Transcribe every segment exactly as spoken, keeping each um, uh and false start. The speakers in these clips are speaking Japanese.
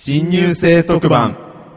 新入生特番。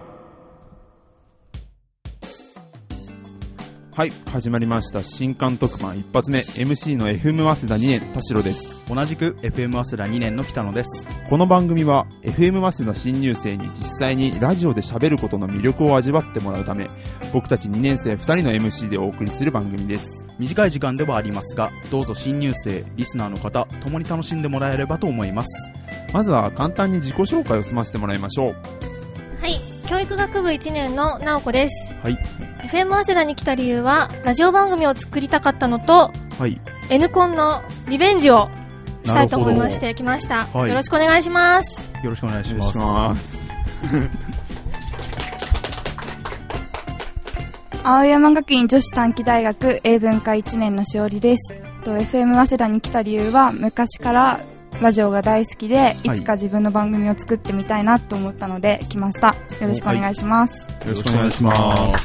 はい、始まりました。新刊特番一発目 エムシー の エフエム 早稲田にねん田代です。 同じく エフエム 早稲田にねんの北野です。 この番組は エフエム 早稲田新入生に実際にラジオで喋ることの魅力を味わってもらうため、僕たちにねん生ふたりの エムシー でお送りする番組です。 短い時間ではありますが、どうぞ新入生リスナーの方共に楽しんでもらえればと思います。 まずは簡単に自己紹介を済ませてもらいましょう。 はい、教育学部いちねんの直子です。 はい、 エフエム 早稲田に来た理由はラジオ番組を作りたかったのと、 はい、 N コンのリベンジをしたいと思いまして来ました、はい、よろしくお願いします。 よろしくお願いします。 青山学院女子短期大学英文科いちねんのしおりです。 エフエム 早稲田に来た理由は昔からラジオが大好きで、いつか自分の番組を作ってみたいなと思ったので来ました。よろしくお願いします。 はい、よろしくお願いします。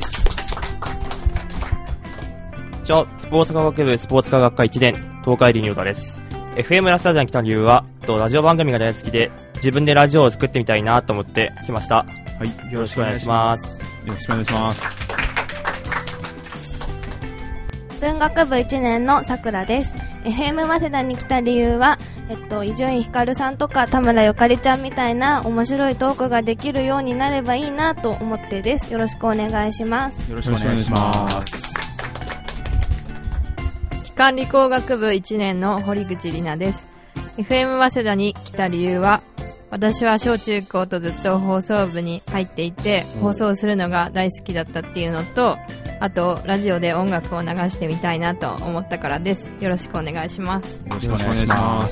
じゃあスポーツ科学部スポーツ科学科いちねん東海林陽太です。 エフエム 早稲田に来た理由はラジオ番組が大好きで、自分でラジオを作ってみたいなと思って来ました。はい、よろしくお願いします。 よろしくお願いします。 文学部いちねんのさくらです。 エフエム 早稲田に来た理由はえっと、伊集院光さんとか田村ゆかりちゃんみたいな面白いトークができるようになればいいなと思ってです。よろしくお願いします。 よろしくお願いします。 機関理工学部いちねんの堀口里奈です。 エフエム 早稲田に来た理由は、私は小中高とずっと放送部に入っていて放送するのが大好きだったっていうのと、あとラジオで音楽を流してみたいなと思ったからです。よろしくお願いします。 よろしくお願いします。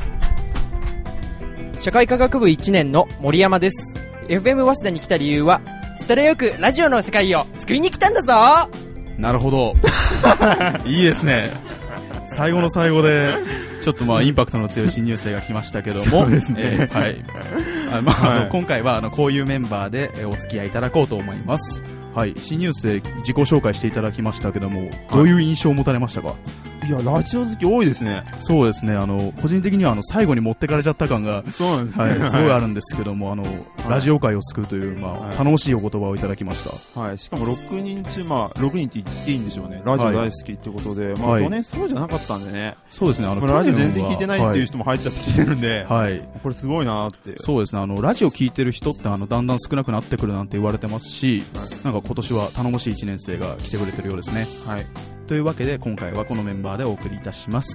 社会科学部いちねんの森山です。 エフエム 早稲田に来た理由は、スタレよくラジオの世界を救いに来たんだぞ。 なるほどいいですね。最後の最後でちょっとまあインパクトの強い新入生が来ましたけども、 そうですね、 えー、はい、あ、まあはい、あの今回はあのこういうメンバーでお付き合いいただこうと思います。はい、新入生自己紹介していただきましたけども、はい、どういう印象を持たれましたか？ いや、ラジオ好き多いですね。 そうですね、あの個人的にはあの最後に持ってかれちゃった感がそうなんです、ね、 はい、すごいあるんですけども、あの、はい、ラジオ界を救うという、まあはい、頼もしいお言葉をいただきました。 はい、しかもろくにん中、まあ、ろくにんって言っていいんでしょうね。ラジオ大好きってことで、はい、まあ去年そうじゃなかったんでね。 そうですね、あのラジオ全然聞いてないっていう人も入っちゃってきてるんで、 はい、 これすごいなーって。 そうですね、あのラジオ聞いてる人ってあのだんだん少なくなってくるなんて言われてますし、はい、なんか今年は頼もしいいちねん生が来てくれてるようですね。はい、というわけで今回はこのメンバーでお送りいたします。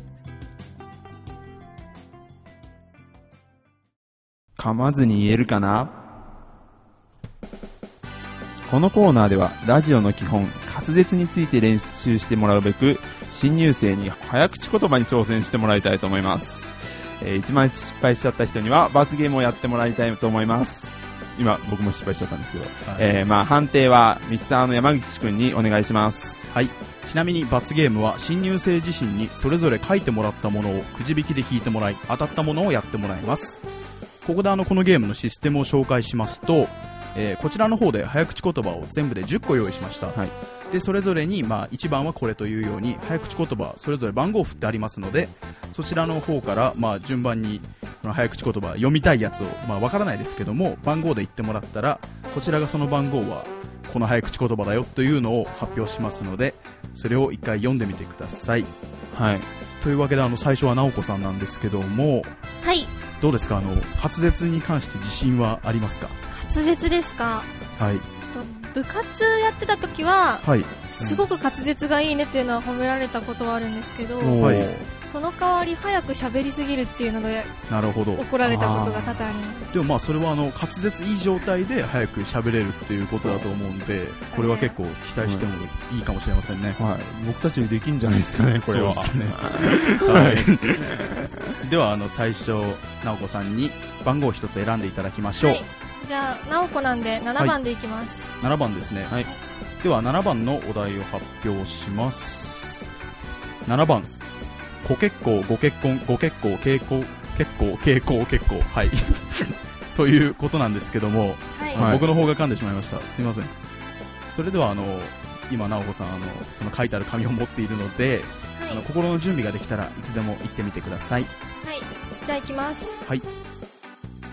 噛まずに言えるかな。このコーナーではラジオの基本滑舌について練習してもらうべく、新入生に早口言葉に挑戦してもらいたいと思います。えー、一番失敗しちゃった人には罰ゲームをやってもらいたいと思います。今僕も失敗しちゃったんですけど、はい、えー、まあ判定はミキサーの山口くんにお願いします。 はい、ちなみに罰ゲームは新入生自身にそれぞれ書いてもらったものをくじ引きで引いてもらい、当たったものをやってもらいます。ここであのこのゲームのシステムを紹介しますと、えー、こちらの方で早口言葉を全部でじゅっこ用意しました。はい、でそれぞれに、まあ、いちばんはこれというように早口言葉それぞれ番号を振ってありますので、そちらの方から、まあ、順番にこの早口言葉読みたいやつを、まあ、わからないですけども番号で言ってもらったら、こちらがその番号はこの早口言葉だよというのを発表しますので、それを一回読んでみてください。はい、というわけであの最初は直子さんなんですけども、 はい、 どうですか、あの滑舌に関して自信はありますか？ 滑舌ですか？ はい、 部活やってた時は、はい、うん、すごく滑舌がいいねっていうのは褒められたことはあるんですけど、はい、その代わり早く喋りすぎるっていうのでなるほど怒られたことが多々あります。 でもまあそれはあの滑舌いい状態で早く喋れるっていうことだと思うんで、これは結構期待してもいいかもしれませんね。はい、僕たちにできるんじゃないですかね、これは。そうですねはい、ではあの最初直子さんに番号を一つ選んでいただきましょう。はい、 じゃあ直子なんでななばんでいきます。 はい、ななばんですね。はい、ではななばんのお題を発表します。ななばん、ご結婚ご結婚ご結婚傾向結構傾向結構はいということなんですけども、はい、僕の方が噛んでしまいました。すみません。それではあの今直子さんあのその書いてある紙を持っているので、はい、あの心の準備ができたらいつでも言ってみてください。 はい、じゃあ行きます。 はい。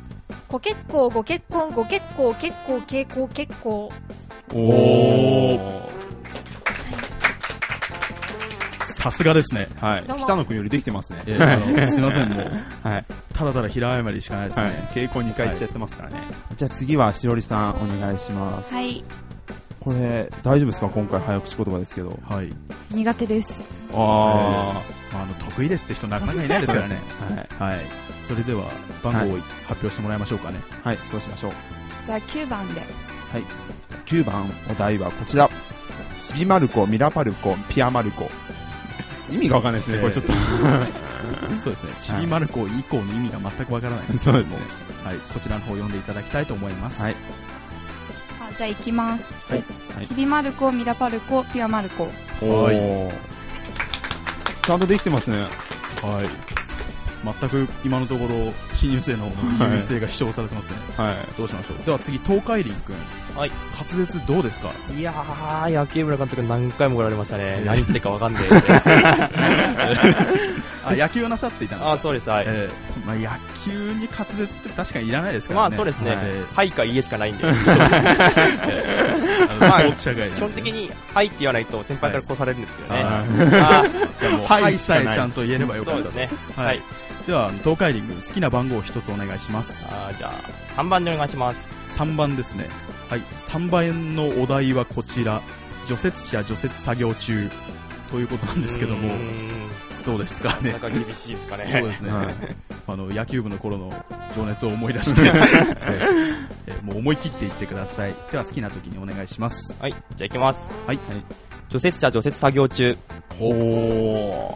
ご結構ご結婚ご結構結構傾向結構。 おー、さすがですね。 はい。北野くんよりできてますね。 えー、あのすいません、もう、 はい、 ただただ平謝りしかないですね。はい、 傾向にかい言っちゃってますからね。はい、じゃあ次はしおりさんお願いします。 はい。 これ大丈夫ですか、今回早口言葉ですけど。 はい。 苦手です。 ああ、えー、あの得意ですって人なかなかいないですからね。はい。はい。それでは番号を発表してもらいましょうかね。 はい、はい、そうしましょう。 じゃあきゅうばんで。 はい。きゅうばんお題はこちら。ちびまる子、ミラパルコ、ピアマルコ。意味がわかんないですね、えー、これちょっと。 そうですね。ちびまる子以降の意味が全くわからないですけども、そうですね。はい。こちらの方を読んでいただきたいと思います。はい。 あ、じゃあ行きます。 はい。 ちびまる子、ミラパルコ、ピアマルコ。 はい。ちゃんとできてますね。はい。 全く今のところ新入生の優位性が主張されてますね。はい。どうしましょう。では次、東海林くん。はい。滑舌どうですか？ いやー、野球部の監督何回も来られましたね。えー、何言ってるかわかんない。 あ、野球をなさっていたんですか？ あ、そうです。はい。えー、まあ、野球に滑舌って確かにいらないですからね。 まあそうですね。はい、はいか家しかないんで。 そうですね。スポーツ社会、 基本的にはいって言わないと先輩から越されるんですよね。 はい、じゃあもうはいさえちゃんと言えればよかった。 そうですね。 はい。では東海林君、好きな番号を一つお願いします。 あ、じゃあさんばんでお願いします。 さんばんですね。はい。さんばんのお題はこちら。除雪車除雪作業中ということなんですけども、どうですかね。 なかなか厳しいですかね。 そうですね。はい、あの野球部の頃の情熱を思い出して、えー、もう思い切って言ってください。では好きな時にお願いします。 はい。じゃあ行きます。 はい。はい、 除雪車除雪作業中。 おー。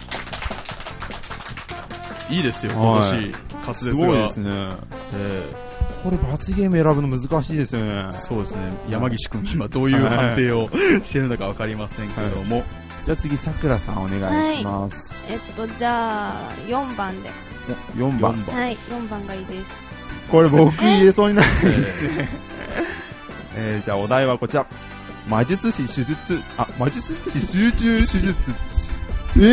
いいですよ、今年、はい、滑舌が。すごいですね。 えーこれ罰ゲーム選ぶの難しいですよね。 そうですね。山岸君今どういう判定をしているのか分かりませんけれども、はい、 じゃあ次さくらさんお願いします。 はい、えっとじゃあよんばんで。 よんばん。 はい、よんばんがいいです。 これ僕言えそうにないですね。えー、じゃあお題はこちら。魔術師手術あ魔術師集中手術。え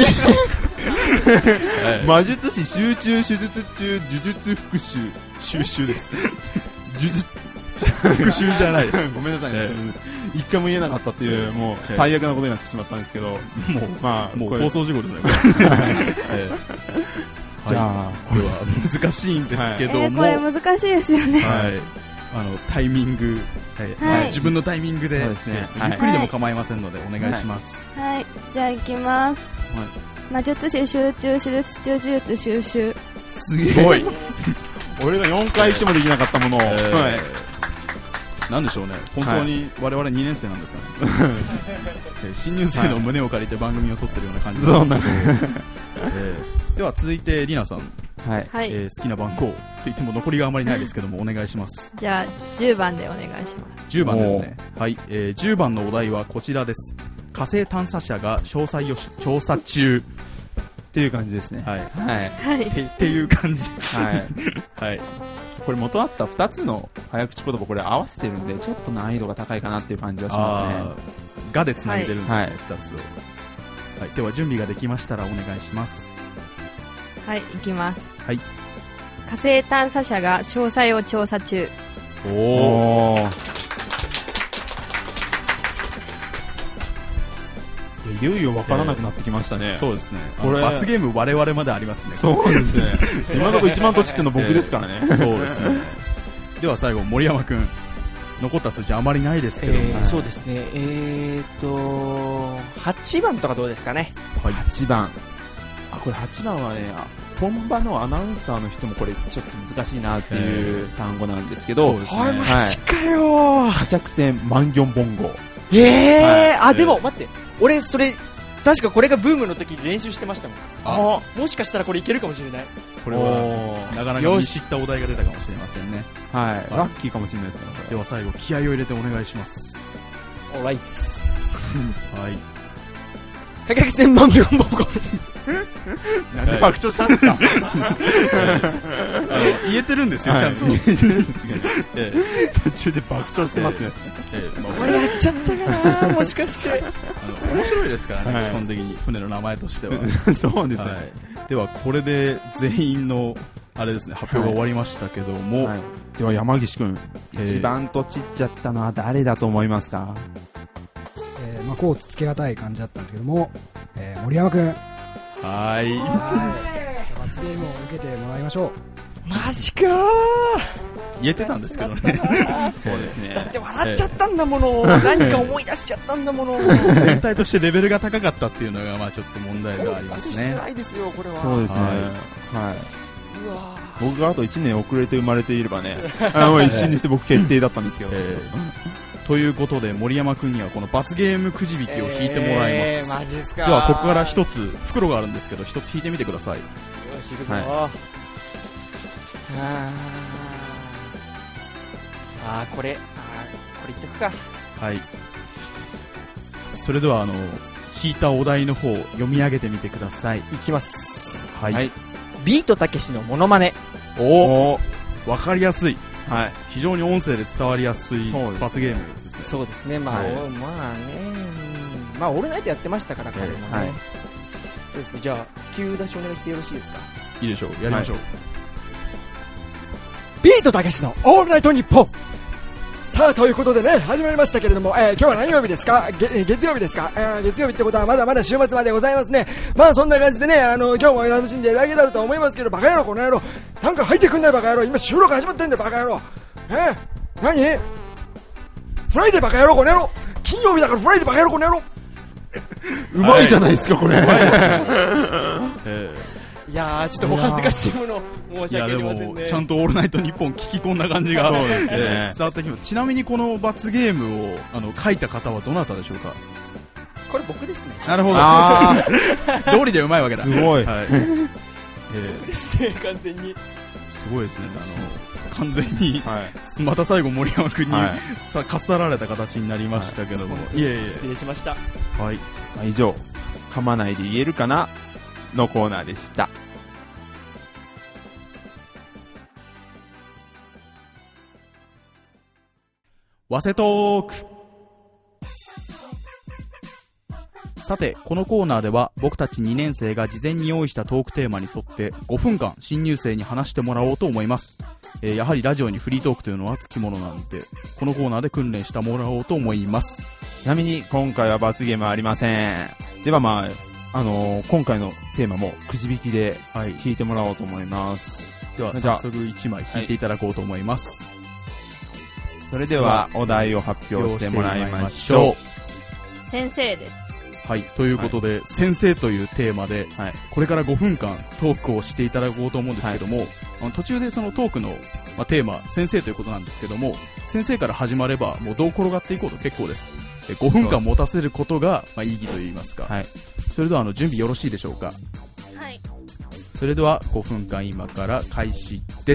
魔術師集中手術中呪術復習収集です呪術復習じゃないですごめんなさいね、えー、一回も言えなかったっていうもう最悪なことになってしまったんですけど、もうまあもう放送事故ですねこれ、えー、じゃあこれは難しいんですけども、えー、 これ難しいですよね。 はい、あのタイミング、はいはい、自分のタイミングで、そうですね、ゆっくりでも構いませんのでお願いします。 はい、はい、じゃあ行きます。はい、魔術師集中手術中呪術収集。 すげえ俺がよんかい言ってもできなかったものを、えーはい、 なんでしょうね、本当に我々にねん生なんですかね、はい、新入生の胸を借りて番組を撮ってるような感じなんですけど、えー、では続いてりなさん、はいえー、好きな番号と言っても残りがあまりないですけどもお願いします。 じゃあじゅうばんでお願いします。 じゅうばんですね。はい、えー、じゅうばんのお題はこちらです。火星探査車が詳細を調査中っていう感じですね。はい。はい。ってっていう感じ。はい。はい。 これ元あったふたつの早口言葉これ合わせてるんでちょっと難易度が高いかなっていう感じはしますね。 がでつなげてるんですね、はい、ふたつを。はい。では準備ができましたらお願いします。 はい、いきます。 はい。 火星探査車が詳細を調査中。 おー。いよいよ分からなくなってきましたね。 えー、そうですね。これ罰ゲーム我々までありますね。 そうですね。今のところ一番とちっての僕ですからね。 えー、そうですね。では最後森山くん、残った数字あまりないですけども、 えー、そうですね。えーっとはちばんとかどうですかね。 はい、はちばん。あ、これはちばんはね、本場のアナウンサーの人もこれちょっと難しいなっていう単語なんですけど、 そうですね。はい、マジかよ。 貨客船万ンボンゴ。 えー、はい、あ、でも待って。俺それ確かこれがブームの時に練習してましたもん。ああ、もしかしたらこれいけるかもしれない。 これはなかなか見知ったお題が出たかもしれませんね。 はい、ラッキーかもしれないですね。 では最後気合を入れてお願いします。 オーライツはい。 価格千万秒もこなんで爆笑したんですか。 言えてるんですよ、はい、ちゃんと言えてるんですけど、えー、途中で爆笑してますね。 えーまあ、これやっちゃったかなもしかして。 あの面白いですからね、はい、基本的に船の名前としては。 そうですね、はい、ではこれで全員のあれですね、発表が終わりましたけども、はいはい、 では山岸くん、えー、一番とちっちゃったのは誰だと思いますか？ えー、まあこうつけがたい感じだったんですけども、えー、森山くん。 はーい。 はい。罰ゲームを受けてもらいましょう。 マジかー。 言えてたんですけどね。 そうですね。 だって笑っちゃったんだもの。何か思い出しちゃったんだもの。 全体としてレベルが高かったっていうのがまあちょっと問題がありますね。 辛いですよこれは。 そうですね。はい。はい、 うわ僕があといちねん遅れて生まれていればね、あの一瞬にして僕決定だったんですけど。 えー、ということで森山君にはこの罰ゲームくじ引きを引いてもらいます。 えー、マジっすか。 ではここから一つ袋があるんですけど一つ引いてみてください。よし行くぞ。はい、ああーこれあーこれいっとくか。 はい。それではあの引いたお題の方読み上げてみてください。 いきます。 はい。はい、 ビートたけしのモノマネ。 おお、わかりやすい。 はい。 非常に音声で伝わりやすい罰ゲームですね。 そうですね。まあ、はい、まあね、まあオールナイトやってましたから彼もね。はい。そうですね。じゃあ急出しお願いしてよろしいですか。 いいでしょう。やりましょう。はい、 ビートたけしのオールナイトニッポン。さあということでね始まりましたけれども、えー、今日は何曜日ですか？げ月曜日ですか？えー、月曜日ってことはまだまだ週末までございますね。まあそんな感じでね、あの今日も楽しんでいただけたらと思いますけど、バカ野郎この野郎なんか入ってくんないバカ野郎。今収録始まってんだよバカ野郎。えー、何？フライデーバカ野郎この野郎。金曜日だからフライデーバカ野郎この野郎。 うまいじゃないですかこれ。 いやーちょっとお恥ずかしいもの申し訳ありませんね。 いやでもちゃんとオールナイトニッポン聞き込んだ感じがそうです、ね、えー、伝わってきます。ちなみにこの罰ゲームをあの書いた方はどなたでしょうか？ これ僕ですね。 なるほど。通りでうまいわけだ。 すごい。 はい。 えー、ですね完全に。 すごいですね。あの完全に、はい、また最後森山君に、はい、さかっさられた形になりましたけども、はい、いえいえ失礼しました。 はい。 以上噛まないで言えるかなのコーナーでした。 わせトーク。さてこのコーナーでは僕たちにねん生が事前に用意したトークテーマに沿ってごふんかん新入生に話してもらおうと思います。えー、やはりラジオにフリートークというのはつきものなのでこのコーナーで訓練してもらおうと思います。 ちなみに今回は罰ゲームありません。ではまああのー、今回のテーマもくじ引きで引いてもらおうと思います。 はい、では早速いちまい引いていただこうと思います。はい、 それではお題を発表してもらいましょう。先生です。 はい、ということで、はい、先生というテーマで、はい、これからごふんかんトークをしていただこうと思うんですけども、はい、あの途中でそのトークの、まあ、テーマ先生ということなんですけども先生から始まればもうどう転がっていこうと結構です。ごふんかん持たせることが、まあ、意義といいますか、はい、それではあの準備よろしいでしょうか。 はい。 それではごふんかん今から開始です。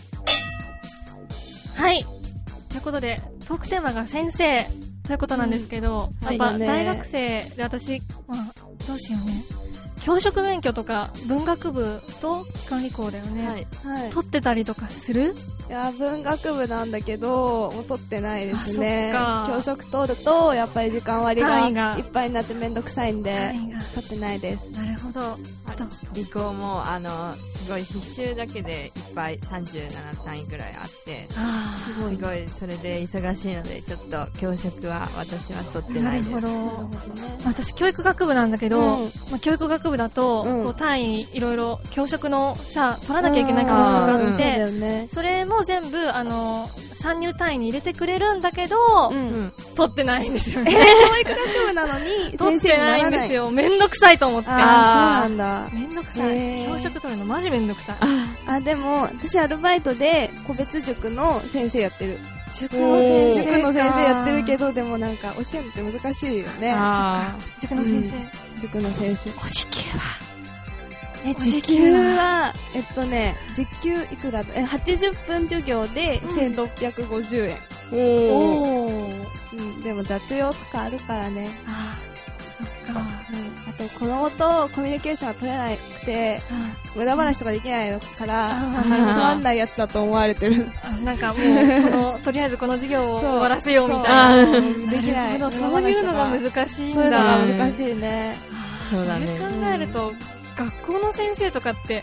はい。ということでトークテーマが先生ということなんですけど、うん、やっぱ大学生で私、まあ、どうしようね教職免許とか文学部と管理校だよね、はいはい、取ってたりとかする？ いや文学部なんだけどもう取ってないですね。教職取るとやっぱり時間割がいっぱいになってめんどくさいんで取ってないです。 なるほど。 理工もあのすごい必修だけでいっぱいさんじゅうなな単位ぐらいあってすごいすごいそれで忙しいのでちょっと教職は私は取ってないです。 なるほど、ね、私教育学部なんだけど、うんまあ、教育学部だと、うん、こう単位いろいろ教職のさ取らなきゃいけない科目があって、うんうんね、それも全部あの参入単位に入れてくれるんだけど、うん、取ってないんですよね。 教育学部なのに先生にならない。取ってないんですよ。めんどくさいと思って。 ああ、そうなんだ。めんどくさい。教職取るのマジめんどくさい。 あ、あでも私アルバイトで個別塾の先生やってる。 塾の先生。 塾の先生やってるけどでもなんか教えるのって難しいよね。 あ塾の先生、 うん。塾の先生。 お時給は。 え時給はえっとね時給いくらだえはちじゅっぷん授業でせんろっぴゃくごじゅうえん、うん、おー、うん、でも雑用とかあるからね。 あそっか、うん、 あと子供とコミュニケーションが取れなくて無駄話とかできないからあんまりつまんないやつだと思われてる。 なんかもうこのとりあえずこの授業を終わらせようみたいな。 できない。 そういうのが難しいんだ。 そういうのが難しいね。 そうだね。それ考えると学校の先生とかって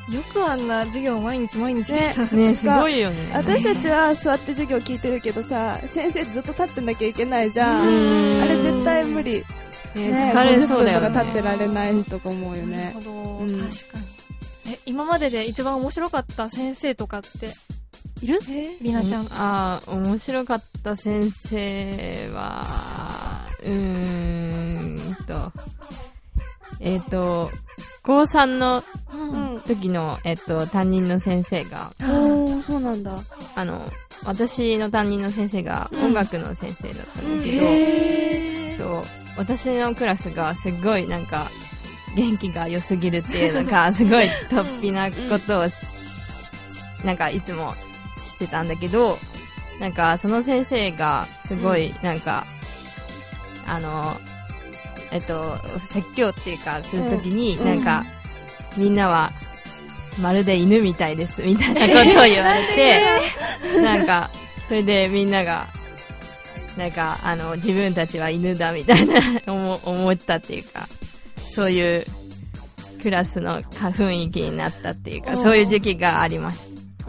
よくあんな授業毎日毎日ねね、すごいよね。 私たちは座って授業聞いてるけどさ、先生ずっと立ってなきゃいけないじゃん。あれ絶対無理。 ね、疲れそうだよね。 ごじゅっぷんとか立ってられないとか思うよね。 なるほど、うん、確かに。え、今までで一番面白かった先生とかっている？りなちゃん。 ああ、面白かった先生は、うーんと、えっ、ー、と、高さんの時の、えっと、担任の先生が、 おー、そうなんだ。 あの、私の担任の先生が音楽の先生だったんだけど、うん、と私のクラスがすごいなんか、元気が良すぎるっていうのが、すごい突飛なことをし、なんかいつもしてたんだけど、なんかその先生がすごいなんか、うん、あの、えっと、説教っていうかするときに、うん、なんか、うん、みんなはまるで犬みたいですみたいなことを言われてなんかそれでみんながなんかあの自分たちは犬だみたいな思, 思ったっていうか、そういうクラスの雰囲気になったっていうか、そういう時期がありました。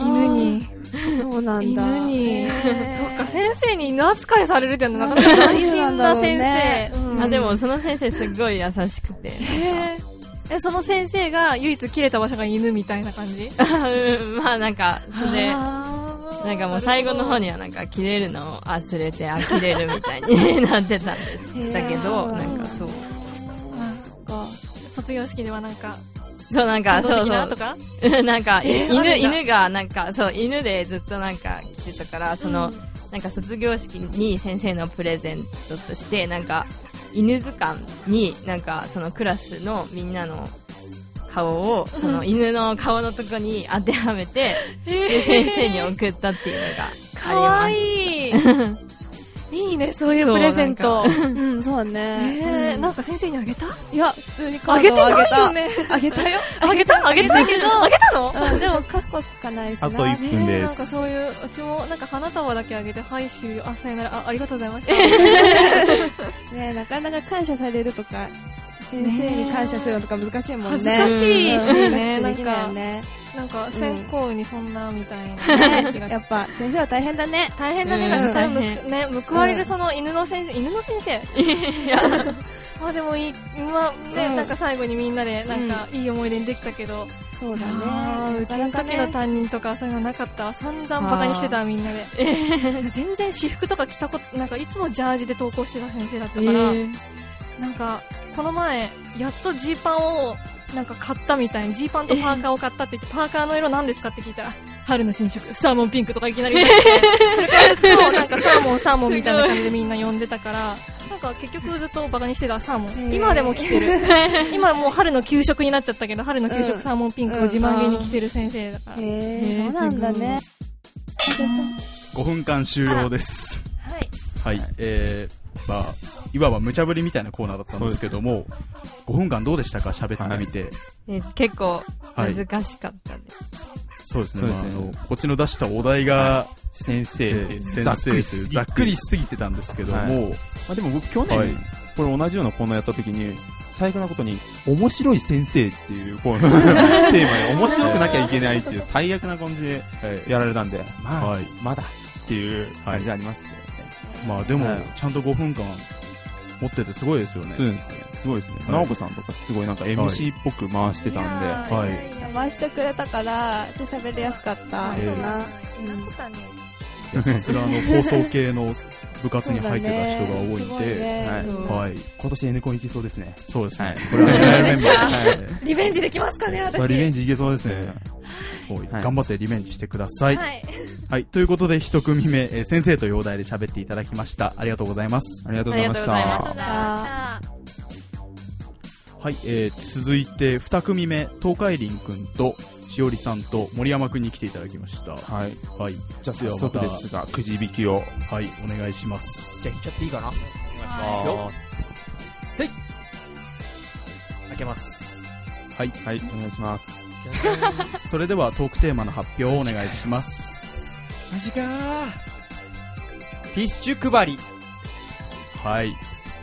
犬にそうなんだ。 犬に。そっか、先生に犬扱いされるってのはなかなか斬新な先生。 うん、あ、でもその先生すごい優しくて。 へえ、その先生が唯一切れた場所が犬みたいな感じ？ うん、まあなんか、それで、なんかもう最後の方にはなんか切れるのを忘れて、あ、切れるみたいになってたんです。だけど、なんかそう。 なんか、卒業式ではなんか、 そう、なんか、そうそう。なんか、 えー、 犬、犬が、なんか、そう、犬でずっとなんか来てたから、その、うん、なんか卒業式に先生のプレゼントとして、なんか、犬図鑑に、なんか、そのクラスのみんなの顔を、その犬の顔のとこに当てはめて、うん、で、先生に送ったっていうのがあります。かわいい。いいね、そういうプレゼント。 うん、そうだね。 えー、なんか先生にあげた？ いや、普通にカードをあげた。 あげてないよね。 あげたよ。 あげたあげたけど。あげたの？ うん、でもカッコつかないしな。 あといっぷんです。 なんかそういう、うちもなんか花束だけあげて、はい、終了。あ、さよなら。あ、ありがとうございました。 ね、なかなか感謝されるとか、先生に感謝するのとか難しいもんね。 恥ずかしいしね、 なんか。 なんか、先行にそんな、みたいな、ね。 やっぱ、先生は大変だね。 大変だね。なんかさ、ね、報われるその犬の先生、犬の先生いや、まあでもいい、まあね、なんか最後にみんなで、なんか、いい思い出にできたけど。 そうだね。 うちの時の担任とかそういうのなかった。散々バカにしてた、みんなで。全然私服とか着たこと、なんかいつもジャージで登校してた先生だったから、なんか、この前、やっとジーパンを、なんか買ったみたいに、ジーパンとパーカーを買ったって言って、パーカーの色何ですかって聞いたら、春の新色、サーモンピンクとかいきなり言って、それからずっとなんかサーモンサーモンみたいな感じでみんな呼んでたから、なんか結局ずっとバカにしてたサーモン。今でも着てる。今もう春の給食になっちゃったけど、春の給食サーモンピンクを自慢げに着てる先生だから。 へー、そうなんだね。 ごふんかん終了です。はい。はい、えー、まあ、いわば無茶ぶりみたいなコーナーだったんですけども、ごふんかんどうでしたか、喋ってみて。はい、 え結構難しかったです。 はい、そうですね。まあ、あの、こっちの出したお題が、はい、先生、先生ざっくりしすぎてたんですけども、はい、 まあ、でも僕去年、はい、これ同じようなコーナーやった時に、最悪なことに、面白い先生っていうコーナーテーマで、面白くなきゃいけないっていう最悪な感じでやられたんで、まあ、はい、まだっていう感じありますね。 まあでも、ちゃんとごふんかん、持っててすごいですよね。 そうですね。すごいですね。直子さんとかすごいなんか エムシー っぽく回してたんで。 はい。回してくれたから、喋りやすかった。 えー、さすがの放送系の部活に入ってた人が多いんで、はい。 今年 N コンいけそうですね。 そうですね。これはメンバー。 リベンジできますかね、私。 リベンジいけそうですね。 頑張ってリベンジしてください。はい。はい。ということで、一組目、えー、先生というお題で喋っていただきました。ありがとうございます。 ありがとうございました。 ありがとうございました。 はい。えー、続いて、二組目、東海林くんと、しおりさんと森山くんに来ていただきました。 はい。 はい。 じゃあ、早速ですが、くじ引きを。 はい。お願いします。 じゃあ、引っちゃっていいかな？お願いします。はい。開けます。 はい。 はい。お願いします。 それではトークテーマの発表をお願いします。 マジかー。ティッシュ配り。 はい。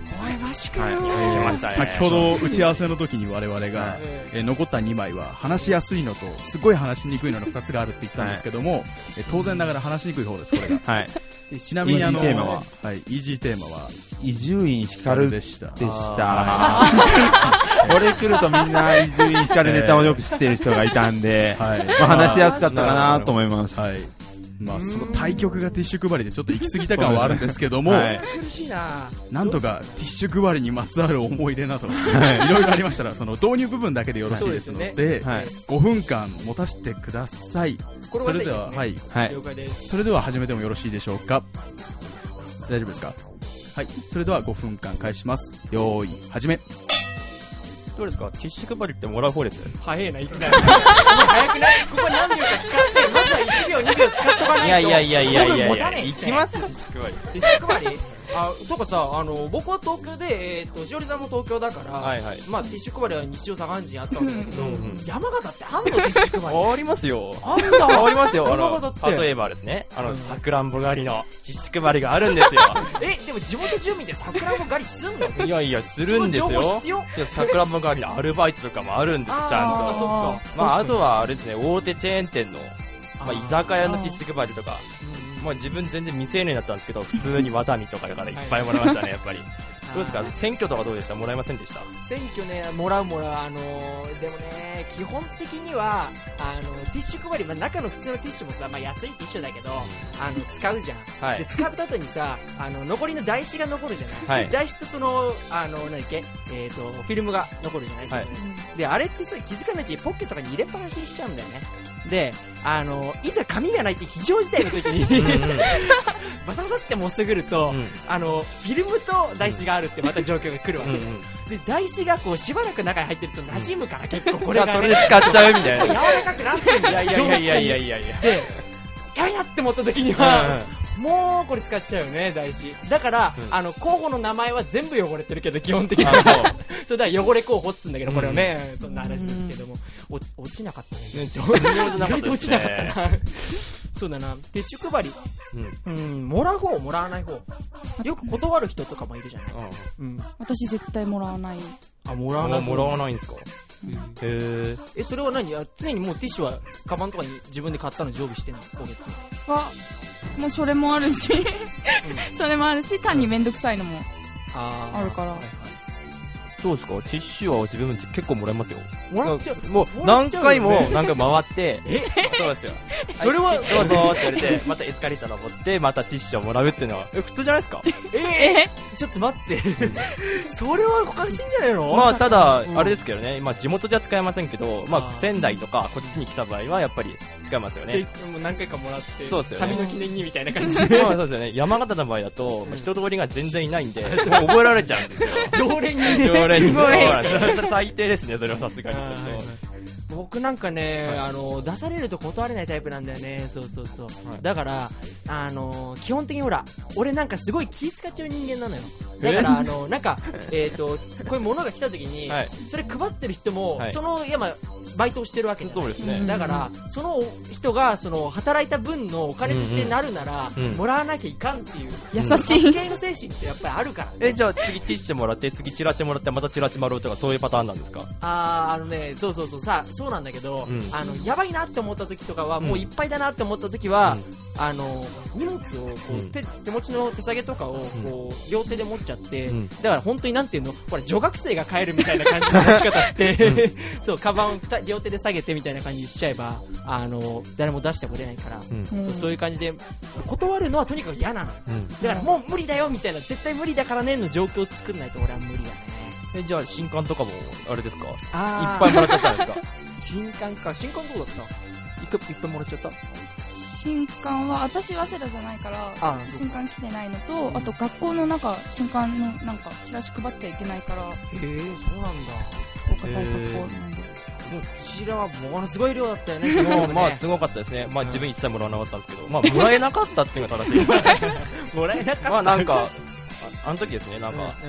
おいマジかよ、 はい、先ほど打ち合わせの時に我々が、はい、えー、残ったにまいは話しやすいのとすごい話しにくいののふたつがあるって言ったんですけども、はい、えー、当然ながら話しにくい方ですこれが、はい、でちなみにあのイージーテーマは、はい、イージーテーマは伊集院光でしたでしたこれ来るとみんな伊集院光ネタをよく知ってる人がいたんで、はい、まあ、話しやすかったかなと思います。はい、 まあ、その対局がティッシュ配りでちょっと行き過ぎた感はあるんですけども、はい、苦しいな。なんとかティッシュ配りにまつわる思い出など、はい、いろいろありましたらその導入部分だけでよろしいですので、でね、はい、ごふんかん持たせてください。これは、ね、それでは、はい、はい、了解です。それでは始めてもよろしいでしょうか。大丈夫ですか。はい、それではごふんかん開始ます。よーい始め。 どうですか、ティッシュ配りってもらう方です。 早いな、いきなり早くない。ここ何秒か使ってまずはいちびょうにびょう使っとかないと。 いやいやいやいやいやいや、いきます。ティッシュ配り、 ティッシュ配りあ、そうかさ、あの僕は東京で、えー、としおりさんも東京だから、はいはい、まあ、ティッシュ配りは日常茶飯事あったわけだけど、うんうん、山形ってあんのティッシュ配りありますよ。 あんだありますよ。あの例えばですね、あのさくらんぼ狩りのティッシュ配りがあるんですよえ、でも地元住民でさくらんぼ狩りすんの。 いやいや、するんですよ。さくらんぼ狩りのアルバイトとかもあるんです、ちゃんと。あ, まあ、あとはあれですね、大手チェーン店の、まあ、居酒屋のティッシュ配りとか、まあ、自分全然未成年だったんですけど、普通にワタミとかだからいっぱいもらいましたね、やっぱり。どうですか、選挙とかどうでした？もらえませんでした？ 選挙ね、もらうもらう、あのー、でもね、基本的にはあのティッシュ配り、まあ、中の普通のティッシュもさ、まあ、安いティッシュだけど、あの使うじゃん、はい、で使った後にさ、あの残りの台紙が残るじゃない、はい、台紙とその、あの何だっけ、えーと、フィルムが残るじゃないですか、はい、であれってさ、気づかないうちにポッケとかに入れっぱなしにしちゃうんだよね。で、あのいざ紙がないって非常事態の時にうん、うん、バサバサって持ってくると、うん、あのフィルムと台紙があるってまた状況が来るわけです、うんうん、で台紙がこうしばらく中に入ってると馴染むから、結構これが、ね、 それで使っちゃうみたいな。 柔らかくなってるんだよ。 いやいやいやいやいやいや。 で、ややって思った時には、うん、もうこれ使っちゃうよね、台紙。だから、うん、あの候補の名前は全部汚れてるけど、基本的にはそれだから汚れ候補っつうんだけど、これをね、うん、そんな話ですけども、お落ちなかったね。意外と落ちなかったな。そうだな、ティッシュ配り、うん、うん、もらう方もらわない方、よく断る人とかもいるじゃない、 うん、私絶対もらわない。 あ、もらわない、もらわないんですか、うん、へえ。え、それは何、常にもうティッシュはカバンとかに自分で買ったの常備してんの？ はもうそれもあるしそれもあるし、単にめんどくさいのもあるから。 どうですか、ティッシュは自分結構もらいますよ。もらっちゃう。もう何回も何回回ってえそうですよ。それはティッシュどうぞって言われて、またエスカレーター登ってまたティッシュをもらうっていうのはえ普通じゃないですか。 ええー、ちょっと待ってそれはおかしいんじゃないの。 まあただあれですけどね、まあ地元じゃ使えませんけど、まあ仙台とかこっちに来た場合はやっぱり使えますよね。 もう何回かもらって、 そうですよね、 旅の記念にみたいな感じでまあそうですよね。山形の場合だと人通りが全然いないんでもう覚えられちゃうんですよ常連にね。 常連に。それ最低ですね、それはさすがに。 僕なんかね、はい、あの出されると断れないタイプなんだよね。そうそうそう、はい、だからあの基本的にほら俺なんかすごい気使っちゃう人間なのよ。だからあのなんかえっとこういうものが来た時に、はい、それ配ってる人も、はい、そのいやまあバイトをしてるわけじゃない。 そうですね。 だからその人がその働いた分のお金としてなるなら、うんうん、もらわなきゃいかんっていう優しい系の精神ってやっぱりあるから、ね。 え、じゃあ次ティッシュもらって次チラシもらってまたチラシもらうとかそういうパターンなんですか。 あーあのね、そうそうそうさそうなんだけど、うん、あのやばいなって思った時とかは、うん、もういっぱいだなって思った時は、うん、あの荷物をこう、うん、手, 手持ちの手提げとかをこう両手で持っちゃって、うん、だから本当になんていうの、これ女学生が帰るみたいな感じの持ち方して、うん、そうカバンを両手で下げてみたいな感じにしちゃえばあの誰も出しても出ないから、うん、そうそういう感じで断るのはとにかく嫌なの、うん、だからもう無理だよみたいな、絶対無理だからねの状況を作らないと俺は無理だね。 え、じゃあ新刊とかもあれですか、あいっぱいもらっちゃったんですか新刊か、新刊どうだったいっぱいいっぱいもらっちゃった。 新刊は私は早稲田じゃないから新刊来てないのと、あと学校の中新刊のなんかチラシ配っちゃいけないから。へえ、そうなんだ。 お堅い学校なんで。 こちらはものすごい量だったよね。 もうまあすごかったですね。まあ自分一切もらわなかったんですけど、まあもらえなかったっていうのが正しいですね。 もらえなかった。 まあなんかあの時ですね、なんか、うんうん、自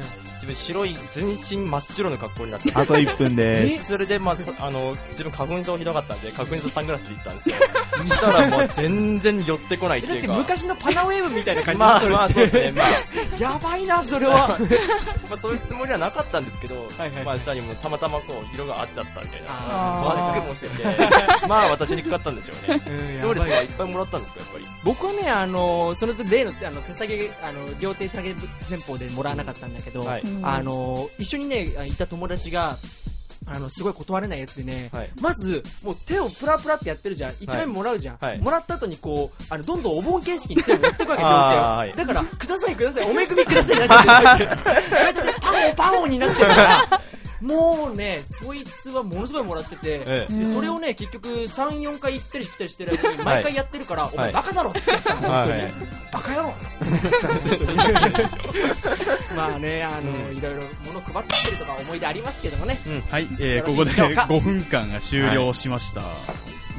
自分白い全身真っ白の格好になってあといっぷんです。それでまああの自分花粉症ひどかったんで花粉症サングラスで行ったんですよ。そしたらもう全然寄ってこないっていうか。 だって昔のパナウェーブみたいな感じ。 まあまあそうですね。まあやばいなそれは。 まあそういうつもりはなかったんですけど、はいはい、まあ下にもたまたまこう色が合っちゃったみたいな。マスクもしてて、まあ私にかかったんでしょうね。どうですか、いっぱいもらったんですかやっぱり。 僕はねあのその例のあの手下げあの両手下げ戦法でもらわなかったんだけど、はい、あの一緒にねいた友達が。あのすごい断れないやつでね、はい、まずもう手をプラプラってやってるじゃん、いちまいめもらうじゃん、はい、もらった後にこうあのどんどんお盆形式に手を持ってくわけ、はい、だからくださいくださいおめくみくださいになっちゃってパオパオになってるからもうねそいつはものすごいもらってて、ええ、でそれをね結局 さん,よん 回行ったり来たりしてる間に毎回やってるから、はい、お前バカだろって言ったの、はい、本当に、はい、バカ野郎まあねあの、うん、いろいろ物配ってきてるとか思い出ありますけどもね、うん、 はい、えー、ここでごふんかんが終了しました、はい、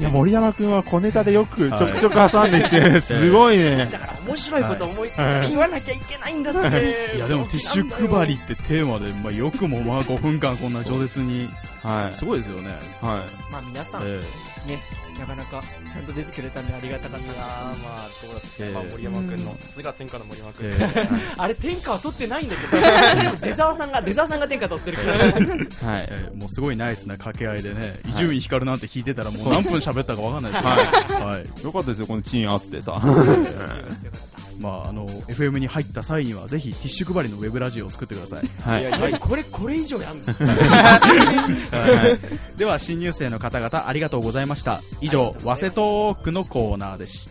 いや森山君は小ネタでよくちょくちょく挟んできて、はい、すごいね。 だから面白いこと思いついて言わなきゃいけないんだって、はい、 いやでもティッシュ配りってテーマで、まあ、よくもまあごふんかんこんな饒舌に、はい、すごいですよね。 はい、まあ皆さん、えー、ねなかなかちゃんと出てくれたんでありがたかったな。まあそうだったね、まあ、森山君のさすが天下の森山君、えー、あれ天下は取ってないんだけど出沢さんが出沢さんが天下取ってるからはい、 えー、もうすごいナイスな掛け合いでね、伊集院光なんて弾いてたらもう何分喋ったか分かんないですよ、はいはい、 よかったですよこのチーンあってさまあ、あの エフエム に入った際にはぜひティッシュ配りのウェブラジオを作ってください。 はい、いやいやこれこれ以上やんはい、では新入生の方々ありがとうございました。以上早稲トークのコーナーでした。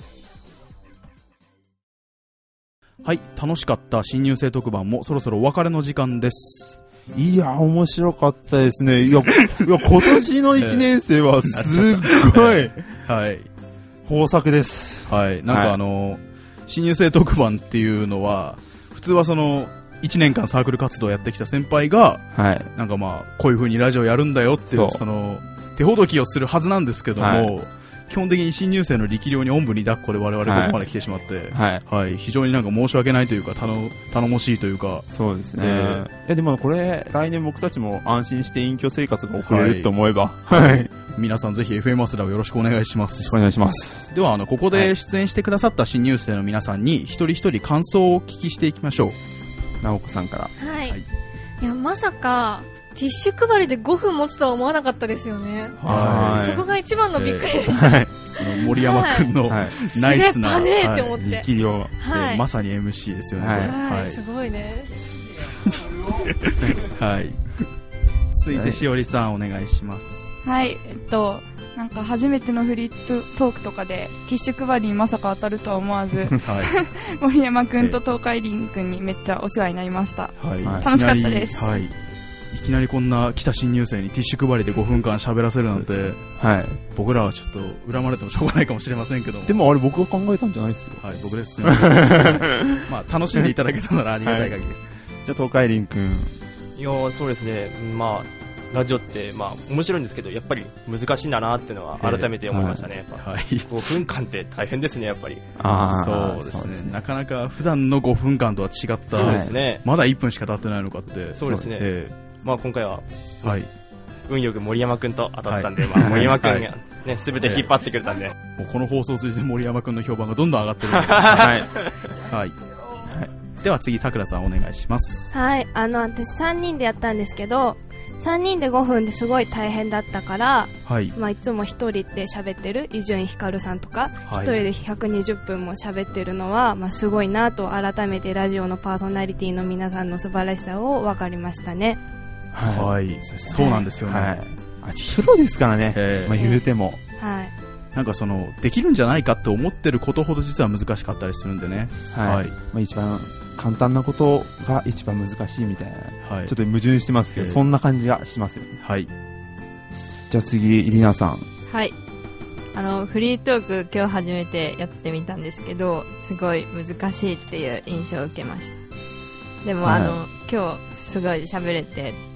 はい、楽しかった新入生特番もそろそろお別れの時間です。 いや面白かったですね。いやいや今年のいちねん生はすっごいはい豊作です。 はい、なんかあの、はい、新入生特番っていうのは普通はそのいちねんかんサークル活動をやってきた先輩が、はい、なんかまあこういう風にラジオやるんだよっていうその手ほどきをするはずなんですけども、はい、基本的に新入生の力量におんぶに抱っこで我々ここまで来てしまって、はいはい、非常になんか申し訳ないというか頼頼もしいというか。 そうですね、えー、いやでもこれ来年僕たちも安心して隠居生活が送れると思えば、はいはい、 皆さんぜひ エフエム 早稲田をよろしくお願いします。 よろしくお願いします。 ではあのここで出演してくださった新入生の皆さんに一人一人感想をお聞きしていきましょう。 直子さんから。 はい、はい、いやまさかティッシュ配りでごふん持つとは思わなかったですよね。はい、そこが一番のびっくりでした、えーはい、 森山君の、はい、ナイスな、 すげえパネーって思って、 力量、はいえー、まさに エムシー ですよね。 はいはい、すごいねはい続いてしおりさんお願いします。 はい、えっとなんか初めてのフリートークとかでティッシュ配りにまさか当たるとは思わず、はい、森山くんと東海林くんにめっちゃお世話になりました、はい、楽しかったです。 はい、いきなりこんな来た新入生にティッシュ配りでごふんかん喋らせるなんて、はい、僕らはちょっと恨まれてもしょうがないかもしれませんけども、 でもあれ僕が考えたんじゃないですよ。 はい、僕です。すみませんまあ楽しんでいただけたならありがたい限りです、はい、 じゃあ東海林くん。 いやそうですね、まあラジオってまあ面白いんですけどやっぱり難しいんだなっていうのは改めて思いましたね。えーはい、やっぱごふんかんって大変ですねやっぱり。 あそうですね、そうですね、なかなか普段のごふんかんとは違った、そうですね、まだいっぷんしか経ってないのかって。 そうですね、えー、まあ今回は、はい、運よく森山くんと当たったんで、はい、まあ、森山くんがね、はい、全て引っ張ってくれたんで、もうこの放送を通じて森山くんの評判がどんどん上がってるんではい、はい、では次さくらさんお願いします。 はい、あの私さんにんでやったんですけどさんにんでごふんですごい大変だったから、はいまあ、いつもひとりで喋ってる伊集院光さんとか、はい、ひとりでひゃくにじゅっぷんも喋ってるのは、まあ、すごいなと改めてラジオのパーソナリティの皆さんの素晴らしさを分かりましたね。 はい、はい、そうなんですよね、はい、 あプロですからね、まあ、言うても、 はい、 なんかそのできるんじゃないかって思ってることほど実は難しかったりするんでね、 はいはいまあ、一番簡単なことが一番難しいみたいな、はい、ちょっと矛盾してますけど、えー、そんな感じがしますよね。はい、じゃあ次イリナさん。 はい、あのフリートーク今日初めてやってみたんですけどすごい難しいっていう印象を受けました。でも、はい、あの今日すごい喋れて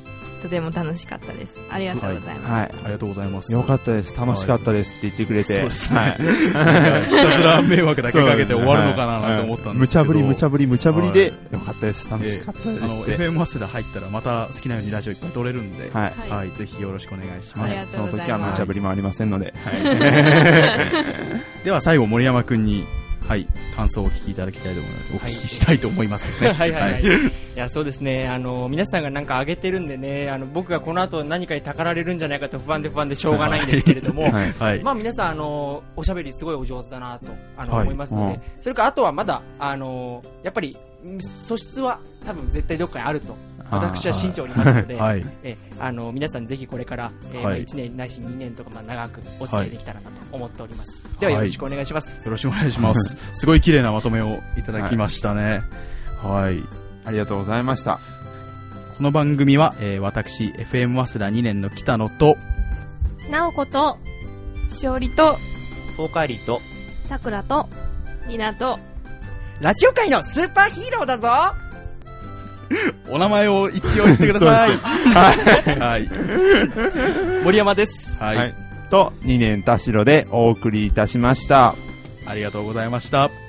とても楽しかったです。ありがとうございます。 はい、ありがとうございます。 よかったです。楽しかったですって言ってくれて。そうですね。 はい。ひたすら迷惑だけかけて終わるのかななんて思ったんですけど。 無茶ぶり無茶ぶり無茶ぶりで、よかったです。楽しかったです。あの、 エフエム 早稲田入ったらまた好きなようにラジオいっぱい撮れるんで、はい。はい。ぜひよろしくお願いします。 その時は無茶ぶりもありませんので。はい。 では最後、森山くんに、はい、感想をお聞きいただきたいと思います。お聞きしたいと思いますですね。 はいはいはい。はい、いや、そうですね。あの、皆さんがなんか上げてるんでね、あの、僕がこの後何かにたかられるんじゃないかと不安で不安でしょうがないんですけれども、はいはい、まあ皆さん、あの、おしゃべりすごいお上手だなと、あの、はい、思いますので、うん、それからあとはまだ、あの、やっぱり、素質は多分絶対どっかにあると。私は信じておりますので、はい、えあの皆さんぜひこれから、えーはい、いちねんないしにねんとかまあ長くお付き合いできたらなと思っております、はい、ではよろしくお願いします、 はい、よろしくお願いします。すごい綺麗なまとめをいただきましたね。はい、はい、 ありがとうございました。 この番組は、えー、私 エフエム 早稲田にねんの北野と直子としおりと東海里とさくらとみなとラジオ界のスーパーヒーローだぞ。 お名前を一応言ってください。はい。 森山です。 はい。と、にねん田代でお送りいたしました。 ありがとうございました。